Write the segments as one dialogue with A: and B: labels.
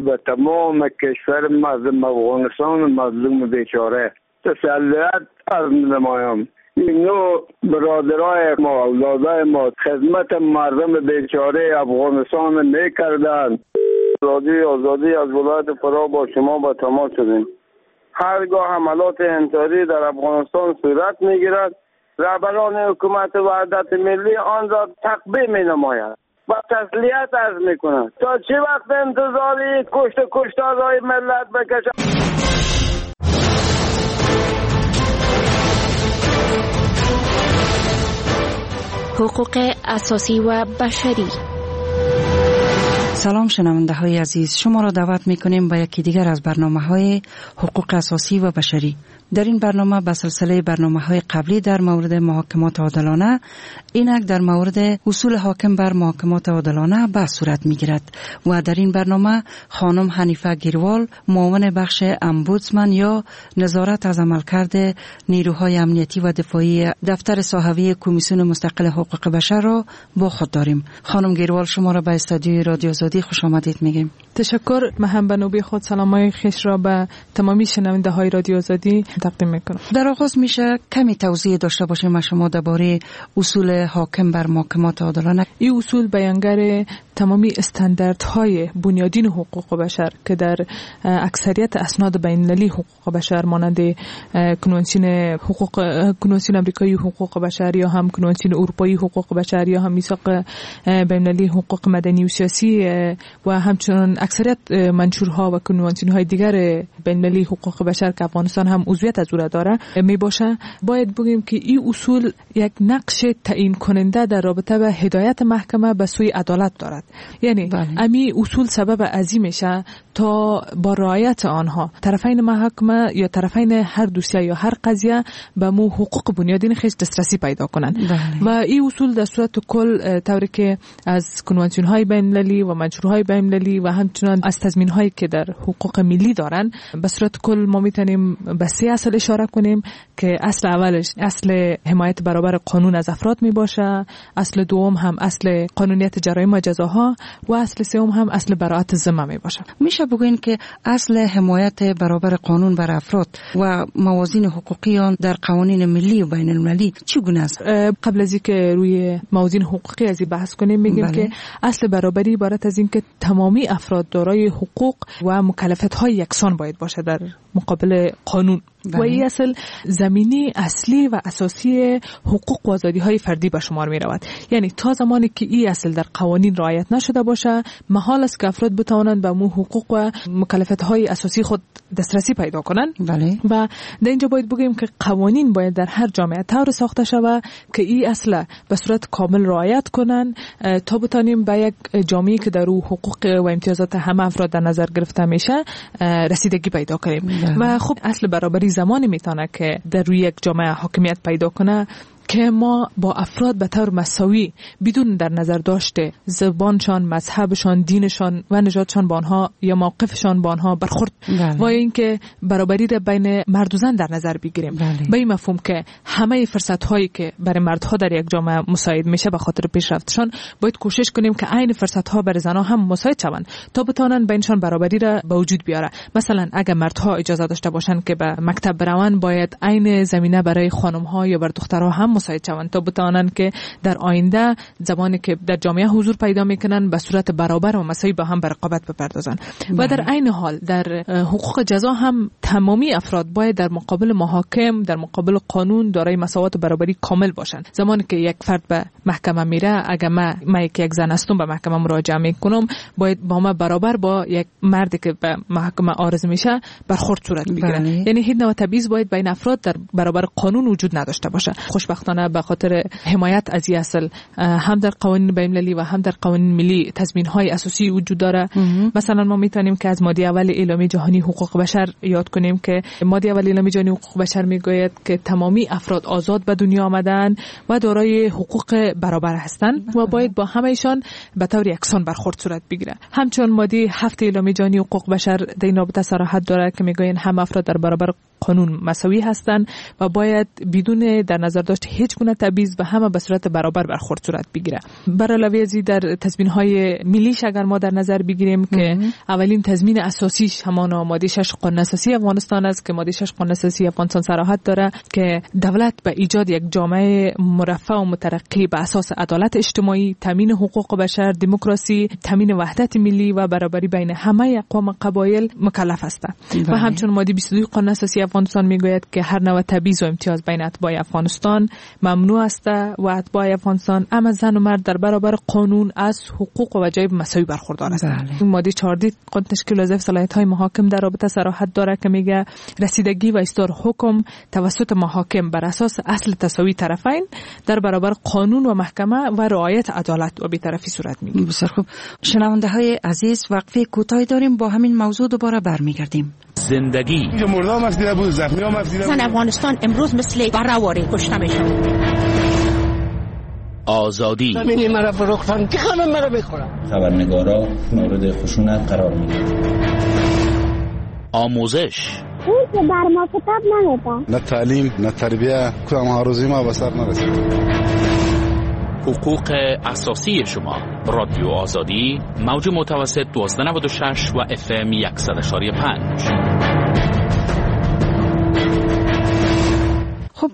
A: به تمام کشور مردم افغانستان مظلوم بیچاره تسلیت عرض نمایم. این نوع برادرای ما، اولادای ما خدمت مردم بیچاره افغانستان میکردن. آزادی از ولایت فرا با شما به تماس شدیم. هرگاه حملات انتحاری در افغانستان صورت میگیرد، رهبران حکومت وحدت ملی آن را تقبیح می نماید و تسلیت عرض می کنند. تا چه وقت انتظاری کشتارهای ملت بکشند؟
B: حقوق اساسی و بشری.
C: سلام شنونده های عزیز، شما را دعوت می کنیم به یکی دیگر از برنامه های حقوق اساسی و بشری. در این برنامه به سلسله برنامه های قبلی در مورد محاکمات عادلانه، اینک در مورد اصول حاکم بر محاکمات عادلانه بحث صورت می گیرد و در این برنامه خانم حنیفه گیروال، معاون بخش امبودسمن یا نظارت از عملکرد نیروهای امنیتی و دفاعی دفتر صحوی کمیسیون مستقل حقوق بشر را با خود داریم. خانم گیروال، شما را به استودیوی رادیو آزادی خوش آمدید میگیم.
D: تشکر. من هم به نوبه خود سلامای خوش را به تمامی شنونده های رادیو آزادی تقدیم میکنم.
C: در آغاز میشه کمی توضیح داشته باشیم شما درباره اصول حاکم بر محاکمات عادلانه.
D: این اصول بیانگر تمامی استانداردهای بنیادین حقوق بشر که در اکثریت اسناد بین‌المللی حقوق بشر مانند کنوانسیون آمریکایی حقوق بشر یا هم کنوانسیون اروپایی حقوق بشر یا هم میثاق بین‌المللی حقوق مدنی و سیاسی و همچنین اکثریت منشورها و کنوانسیون‌های دیگر بین‌المللی حقوق بشر که افغانستان هم عضویت از او داره می باشه، باید بگیم که این اصول یک نقش تعیین کننده در رابطه با هدایت محکمه به سوی عدالت دارد. یعنی امی اصول سبب عظیم میشه تا با رعایت آنها طرفین محکمه یا طرفین هر دوسیه یا هر قضیه به مو حقوق بنیادین خیش دسترسی پیدا کنند. و این اصول در صورت کل طوری که از کنوانسیون های بین‌المللی و منشورهای بین‌المللی و همچنین از تضمین هایی که در حقوق ملی دارن، به صورت کل ما میتونیم به 3 اصل اشاره کنیم که اصل اولش اصل حمایت برابر قانون از افراد می باشه، اصل دوم هم اصل قانونیت جرایم و جزاها و اصل سوم هم اصل براءت ذمه می باشه.
C: میشه بگوین که اصل حمایت برابر قانون بر افراد و موازین حقوقی آن در قوانین ملی و بین المللی چگونه است؟
D: قبل از اینکه روی موازین حقوقی از این بحث کنیم میگیم که اصل برابری عبارت از این که تمامی افراد دارای حقوق و مکلفیت‌های یکسان باید باشه در مقابل قانون. و این اصل زمینی اصلی و اساسی حقوق و آزادی‌های فردی به شمار می رود. یعنی تا زمانی که این اصل در قوانین رعایت نشده باشه، محال است که افراد بتوانند به مو حقوق و مکلفیت‌های اساسی خود دسترسی پیدا کنند. و در اینجا باید بگیم که قوانین باید در هر جامعه طور ساخته شود که این اصل به صورت کامل رعایت کنند تا بتانیم به یک جامعه‌ای که در او حقوق و امتیازات همه افراد در نظر گرفته میشه رسیدگی پیدا کنیم. و خب اصل برابری زمانی میتونه که در روی یک جامعه حاکمیت پیدا کنه که ما با افراد به طور مساوی بدون در نظر داشته زبانشان، مذهبشان، دینشان و نژادشان با آنها یا موقفشان با آنها برخورد و اینکه برابری را بین مرد و زن در نظر بگیریم. به این مفهوم که همه فرصت‌هایی که برای مردها در یک جامعه مساعد میشه به خاطر پیشرفتشان، باید کوشش کنیم که عین فرصت‌ها برای زنها هم مساعد شوند تا بتوانند بینشان برابری را به وجود بیاره. مثلا اگر مردها اجازه داشته باشند که به مکتب بروند، باید عین زمینه برای خانم‌ها یا بر دخترها هم مساعد شوند تا بتوانند که در آینده زمانی که در جامعه حضور پیدا میکنن به صورت برابر و مساوی با هم به رقابت بپردازند. و در عین حال در حقوق جزا هم تمامی افراد باید در مقابل محاکم، در مقابل قانون دارای مساوات و برابری کامل باشند. زمانی که یک فرد به محکمه میره، اگر من یک زن هستم به محکمه مراجعه میکنم، باید با ما برابر با یک مردی که به محکمه عارض میشه برخورد صورت بگیره. یعنی هیچ نوع تبعیض باید بین افراد در برابر قانون وجود نداشته باشه. خوشبختانه به خاطر حمایت از این اصل هم در قوانین بین‌المللی و هم در قوانین ملی تضمین‌های اساسی وجود داره. مثلا ما میتونیم که از ماده اول اعلامیه جهانی حقوق بشر یاد کنیم که ماده اول اعلامیه جهانی حقوق بشر میگوید که تمامی افراد آزاد به دنیا آمدن و دارای حقوق برابر هستند و باید با همه‌شان به طور یکسان برخورد صورت بگیره. همچنین ماده 7 اعلامیه جهانی حقوق بشر در این رابطه صراحت داره که میگوین همه افراد در برابر قانون مساوی هستند و باید بدون در نظر داشت هیچ گونه تبعیض و همه به صورت برابر برخورد صورت بگیره. بر علاوه از در تضمین‌های ملیش اگر ما در نظر بگیریم که اولین تضمین اساسیش همان ماده 6 قانون اساسی افغانستان است که ماده 6 قانون اساسی افغانستان صراحت داره که دولت به ایجاد یک جامعه مرفه و مترقی به اساس عدالت اجتماعی، تامین حقوق بشر، دموکراسی، تامین وحدت ملی و برابری بین همه اقوام و قبایل مکلف است. و همچنین ماده 22 قانون اساسی افغانستان میگوید که هر نوع تبعیض و امتیاز بین اتباع افغانستان ممنوع است و اتباع افغانستان اما زن و مرد در برابر قانون از حقوق و وجایب مساوی برخوردار هستند. ماده 14 قانون تشکیل وظایف صلاحیت‌های محاکم در رابطه صراحت داره که میگه رسیدگی و اصدار حکم توسط محاکم بر اساس اصل تساوی طرفین در برابر قانون و محکمه و رعایت عدالت و بی‌طرفی صورت میگیره.
C: بسیار خوب. شنونده‌های عزیز وقفه کوتاهی داریم، با همین موضوع دوباره برمیگردیم.
E: زندگی
F: مردم مسئله بود، زخمی ها مسئله بود.
G: افغانستان امروز مثل برآوری کشته میشه.
E: آزادی
H: زمین مرا فروختن که خانم مرا بخورم.
I: خبرنگارا مورد خشونت قرار میگیرند.
E: آموزش
J: اون که بر ما کتاب نمیده.
F: نه تعلیم نه تربیه کدام هروزی ما به سر نرسید.
E: حقوق اساسی شما. رادیو آزادی موج متوسط 1296 و FM 100.5.
C: خب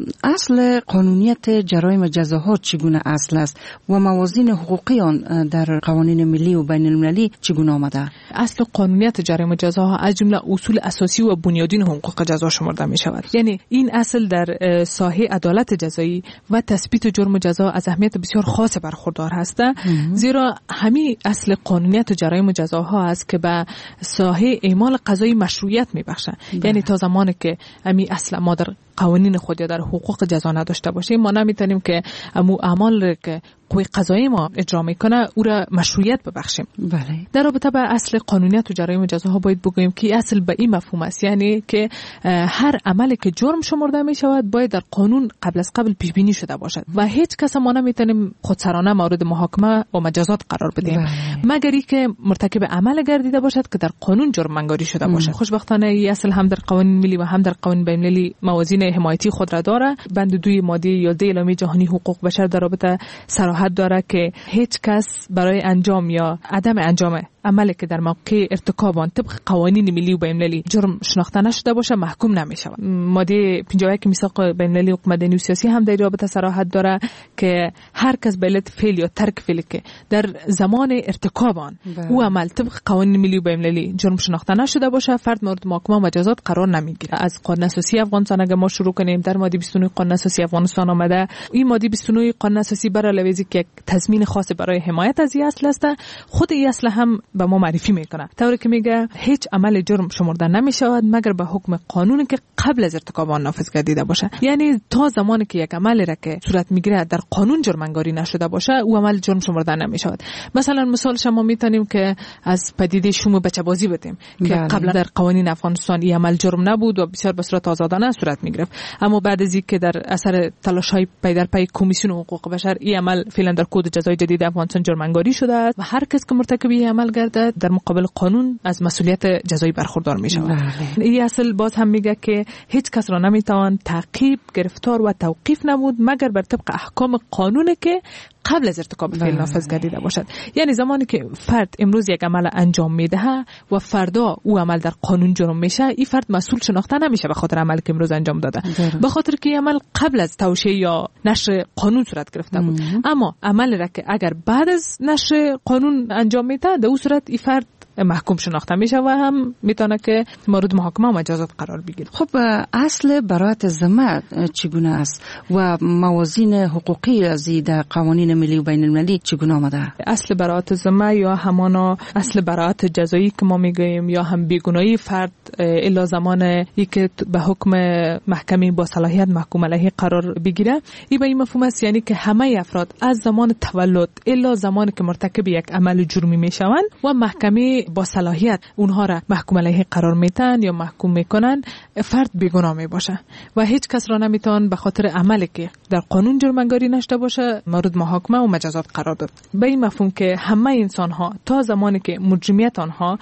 C: اصل قانونیت جرایم جزاها چگونه اصل است و موازین حقوقی آن در قوانین ملی و بین المللی چگونه آمده؟
D: اصل قانونیت جرایم جزاها از جمله اصول اساسی و بنیادین حقوق جزا شمرده می شود. یعنی این اصل در ساحه عدالت جزایی و تثبیت جرم و جزا از اهمیت بسیار خاص برخوردار هسته، زیرا همین اصل قانونیت جرایم جزاها است که به ساحه اعمال قضایی مشروعیت می بخشه. یعنی تا زمانی که همین اصل ما در قوانین خود یا در حقوق جزا نداشته باشیم ما نمیتونیم که اعمال که قوه قضایی ما اجرا میکنه او را مشروعیت ببخشیم.
C: بله.
D: در رابطه با اصل قانونیت و جرایم جزاها باید بگوییم که اصل به این مفهوم است، یعنی که هر عملی که جرم شمرده می شود باید در قانون قبل از قبل پیش بینی شده باشد و هیچ کس ما نمیتونیم خودسرانه مورد محاکمه و مجازات قرار بدیم مگر اینکه مرتکب عمل گردیده باشد که در قانون جرم انگاری شده باشد. خوشبختانه این اصل هم در قوانین ملی و هم در قوانین بین المللی موازین حمایتی خود را داره. بند 2 ماده 11 اعلامیه جهانی حقوق بشر در رابطه صراحت داره که هیچ کس برای انجام یا عدم انجام عملی که در موقع ارتکاب آن طبق قوانین ملی و بین المللی جرم شناخته نشده باشه محکوم نمی‌شود. ماده 51 میثاق بین المللی حقوق مدنی و سیاسی هم در رابطه صراحت داره که هر کس به علت فعل یا ترک فعلی که در زمان ارتکاب آن او عمل طبق قوانین ملی و بین المللی جرم شناخته نشده باشه فرد مورد محاکمه و مجازات قرار نمیگیره. از قانون اساسی افغانستان اگه ما شروع کنیم در ماده 29 قانون اساسی افغانستان آمده. این ماده 29 قانون اساسی بر علاوه از که تضمین خاص برای حمایت از این اصل است، خود این اصل هم به ما معرفی میکنه طوری که میگه هیچ عمل جرم شمرده نمیشود مگر به حکم قانونی که قبل از ارتکاب آن نافذ گردیده باشه. یعنی تا زمانی که یک عمل را که صورت میگیره در قانون جرم انگاری نشده باشه او عمل جرم شمرده نمیشود. مثلا مثال شما میتونیم که از پدیده شوم بچه بازی بدیم که قبلا در قوانین افغانستان این عمل جرم نبود و بسیار به صورت آزادانه صورت میگرفت، اما بعد از اینکه در اثر تلاش‌های پی در پی کمیسیون حقوق بشر این عمل فعلا در کد جزای جدید افغانستان جرم انگاری شده و هر کس که مرتکب این عمل گردد در مقابل قانون از مسئولیت جزایی برخوردار می شود. این اصل باز هم میگه که هیچ کس را نمیتوان تعقیب، گرفتار و توقیف نمود مگر بر طبق احکام قانونی که قبل از ارتکاب فعل نافذ گردیده باشد. یعنی زمانی که فرد امروز یک عمل انجام میده و فردا او عمل در قانون جرم میشه این فرد مسئول شناخته نمیشه به خاطر عملی که امروز انجام داده، به خاطر که این عمل قبل از توشیح یا نشر قانون صورت گرفته بود. اما عملی را که اگر بعد از نشر قانون انجام میده در اون صورت این فرد محکوم شناخته میشه و هم میتونه که مورد محاکمه و مجازات قرار بگیره.
C: خب اصل براءت ذمه چگونه است و موازین حقوقی از در قوانین ملی و بین المللی چگونه آمده؟
D: اصل براءت ذمه یا همانا اصل براءت جزایی که ما میگیم یا هم بیگناهی فرد الا زمان که به حکم محکمه با صلاحیت محکوم علیه قرار بگیره، این به این مفهوم است یعنی که همه افراد از زمان تولد الا زمانی که مرتکب یک عمل جرمی میشوند و محکمه با صلاحیت اونها را محکوم علیه قرار میتن یا محکوم میکنن فرد بیگناه میباشه و هیچ کس را نمیتون به خاطر عملی که در قانون جرم انگاری نشده باشه مورد محاکمه و مجازات قرار داد. به این مفهوم که همه انسان ها تا زمانی که مجرمیت آنها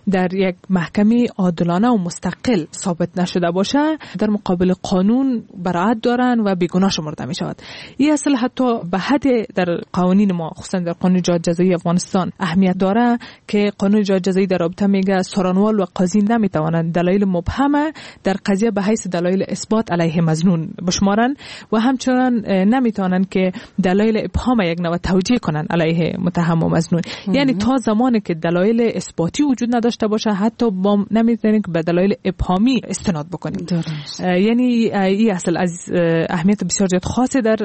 D: در یک محکمه عادلانه و مستقل ثابت نشده باشه در مقابل قانون براعت دارن و بیگناه شمرده می شود. این اصل حتی به حد در قوانین ما خصوصا در قانون جنایت جزایی افغانستان اهمیت داره که قانون جنایت جزایی در رابطه میگه سارانوال و قاضی نمیتوانند دلایل مبهمه در قضیه به حیث دلایل اثبات علیه مظنون بشمارن و همچنان نمیتوانند که دلایل ابهام یک نوع توجیه کنن علیه متهم و مظنون. یعنی تا زمانی که دلایل اثباتی وجود نداشته باشه حتی با نمیتونیم که به دلایل ابهامی استناد بکنیم. یعنی این اصل از اهمیت بسیار زیاد خاصه در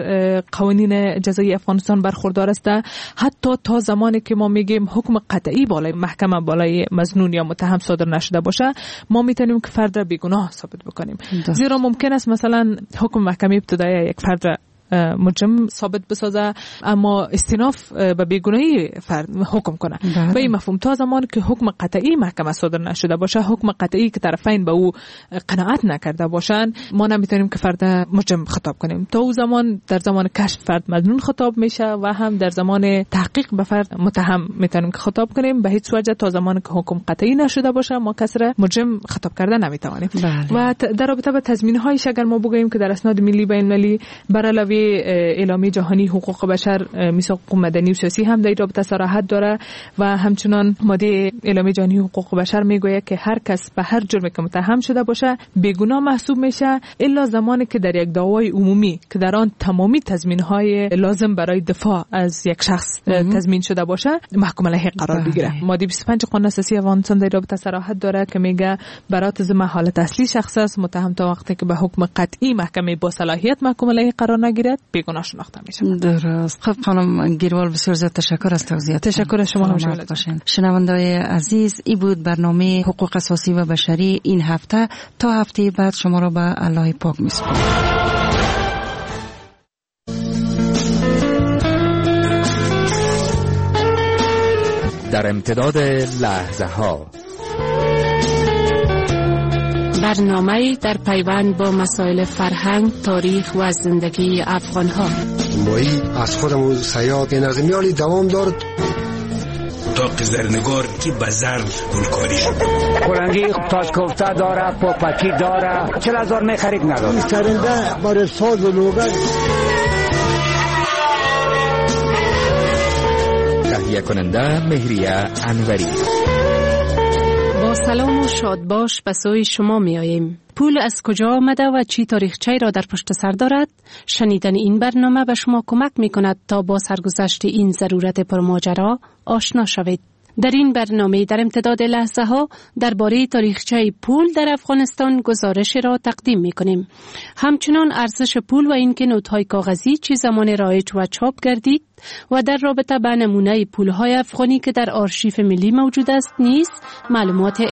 D: قوانین جزایی افغانستان برخوردار است. حتی تا زمانی که ما میگیم حکم قطعی بالای محکمه بالای مظنون یا متهم صادر نشده باشه ما میتونیم که فرد را بیگناه ثابت بکنیم. زیرا ممکن است مثلا حکم محکمه ابتدایی یک فرد را مجرم ثابت بسازه اما استیناف به بیگناهی فرد حکم کنه. به این مفهوم تا زمانی که حکم قطعی محکمه صادر نشده باشه، حکم قطعی که طرفین به او قناعت نکرده باشن، ما نمیتونیم که فرد مجرم خطاب کنیم. تا او زمان در زمان کشف فرد مظنون خطاب میشه و هم در زمان تحقیق به فرد متهم میتونیم که خطاب کنیم. به هیچ وجه تا زمانی که حکم قطعی نشده باشه ما کس را مجرم خطاب کرده نمیتوانیم. و در رابطه با تضمین‌هایش اگر ما بگوییم که در اسناد ملی بین المللی بر علاوه اعلامیه جهانی حقوق بشر، میثاق مدنی و سیاسی هم در این رابطه صراحت داره و همچنان ماده اعلامیه جهانی حقوق بشر میگوید که هر کس به هر جرمی که متهم شده باشه بیگناه محسوب میشه الا زمانی که در یک دعوای عمومی که در آن تمامی تضمین‌های لازم برای دفاع از یک شخص تضمین شده باشه محکوم علیه قرار بگیره. ماده 25 قانون اساسی افغانستان در این رابطه صراحت داره که میگه برات ذمه حالت اصلی شخص است، متهم تا وقتی که به حکم قطعی محکمه با صلاحیت محکوم علیه قرار نگیرد بیگناه شناخته میشه.
C: درست. خب خانم گیروال بسیار زیاد تشکر از توضیحات.
D: تشکر از شما هم.
C: شنونده‌های عزیز، این بود برنامه حقوق اساسی و بشری این هفته. تا هفته بعد شما را به الله پاک میسپارم.
E: در امتداد لحظه ها
B: برنامه در پیوند با مسائل فرهنگ، تاریخ و زندگی افغان‌ها.
K: مایی از خودمون سیاد این از میالی دوام دارد
L: داق زرنگار که به زرد گلکاری
H: کلنگی تاج کوفته داره، پاپکی داره، 40,000 میخرید نداره.
K: این سرنده برای ساز و لوگن.
E: تهیه کننده مهریه انوری.
B: با سلام و شادباش به سوی شما می آییم. پول از کجا آمده و چی تاریخچه را در پشت سر دارد؟ شنیدن این برنامه به شما کمک می کند تا با سرگذشت این ضرورت پرماجرا آشنا شوید. در این برنامه در امتداد لحظه ها درباره تاریخچه پول در افغانستان گزارش را تقدیم می کنیم. همچنان ارزش پول و اینکه نوت‌های کاغذی چه زمان رایج و چاپ گردید و در رابطه با نمونه پول‌های افغانی که در آرشیو ملی موجود است نیز معلومات